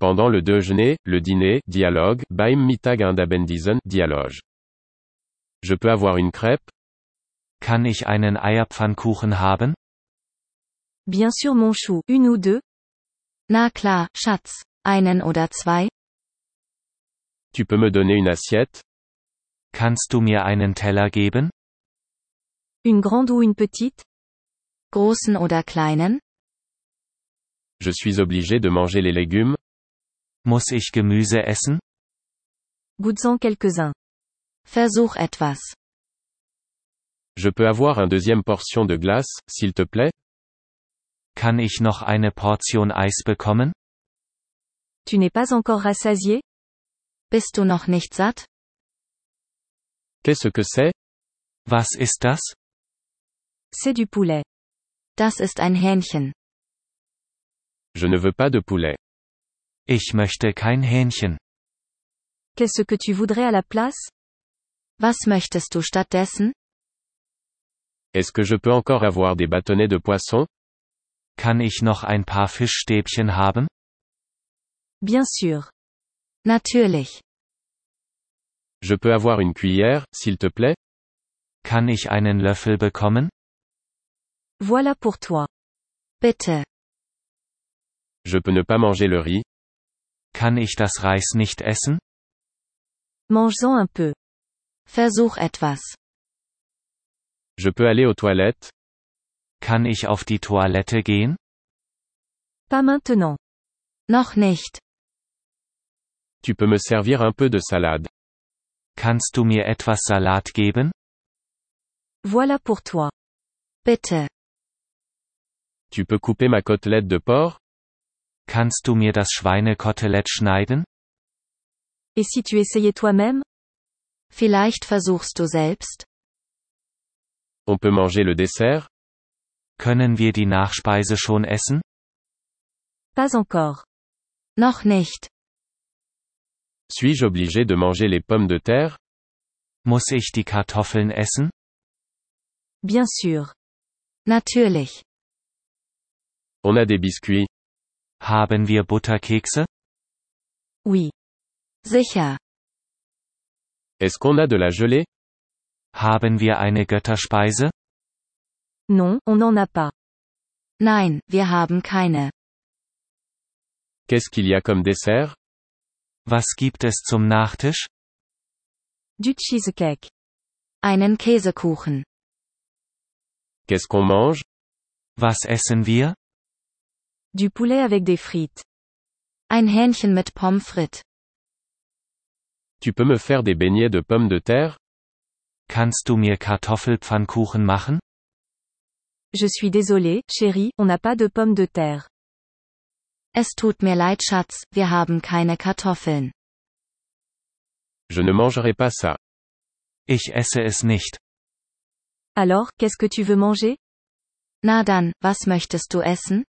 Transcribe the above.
Pendant le déjeuner, le dîner, dialogue, beim Mittag und Abendessen, dialogue. Je peux avoir une crêpe? Kann ich einen Eierpfannkuchen haben? Bien sûr mon chou, une ou deux? Na klar, Schatz. Einen oder zwei? Tu peux me donner une assiette? Kannst du mir einen Teller geben? Une grande ou une petite? Großen oder kleinen? Je suis obligé de manger les légumes? Muss ich Gemüse essen? Goûte-en quelques-uns. Versuch etwas. Je peux avoir un deuxième portion de glace, s'il te plaît? Kann ich noch eine Portion Eis bekommen? Tu n'es pas encore rassasié? Bist du noch nicht satt? Qu'est-ce que c'est? Was ist das? C'est du poulet. Das ist ein Hähnchen. Je ne veux pas de poulet. Ich möchte kein Hähnchen. Qu'est-ce que tu voudrais à la place? Was möchtest du stattdessen? Est-ce que je peux encore avoir des bâtonnets de poisson? Kann ich noch ein paar Fischstäbchen haben? Bien sûr. Natürlich. Je peux avoir une cuillère, s'il te plaît? Kann ich einen Löffel bekommen? Voilà pour toi. Bitte. Je peux ne pas manger le riz? Kann ich das Reis nicht essen? Mange-en un peu. Versuch etwas. Je peux aller aux toilettes? Kann ich auf die Toilette gehen? Pas maintenant. Noch nicht. Tu peux me servir un peu de salade? Kannst du mir etwas Salat geben? Voilà pour toi. Bitte. Tu peux couper ma côtelette de porc? Kannst du mir das Schweinekotelett schneiden? Et si tu essayais toi-même? Vielleicht versuchst du selbst? On peut manger le dessert? Können wir die Nachspeise schon essen? Pas encore. Noch nicht. Suis-je obligé de manger les pommes de terre? Muss ich die Kartoffeln essen? Bien sûr. Natürlich. On a des biscuits. Haben wir Butterkekse? Oui. Sicher. Est-ce qu'on a de la gelée? Haben wir eine Götterspeise? Non, on n'en a pas. Nein, wir haben keine. Qu'est-ce qu'il y a comme dessert? Was gibt es zum Nachtisch? Du cheesecake. Einen Käsekuchen. Qu'est-ce qu'on mange? Was essen wir? Du poulet avec des frites. Ein Hähnchen mit Pommes frites. Tu peux me faire des beignets de pommes de terre? Kannst du mir Kartoffelpfannkuchen machen? Je suis désolé, chérie, on n'a pas de pommes de terre. Es tut mir leid, Schatz, wir haben keine Kartoffeln. Je ne mangerai pas ça. Ich esse es nicht. Alors, qu'est-ce que tu veux manger? Na dann, was möchtest du essen?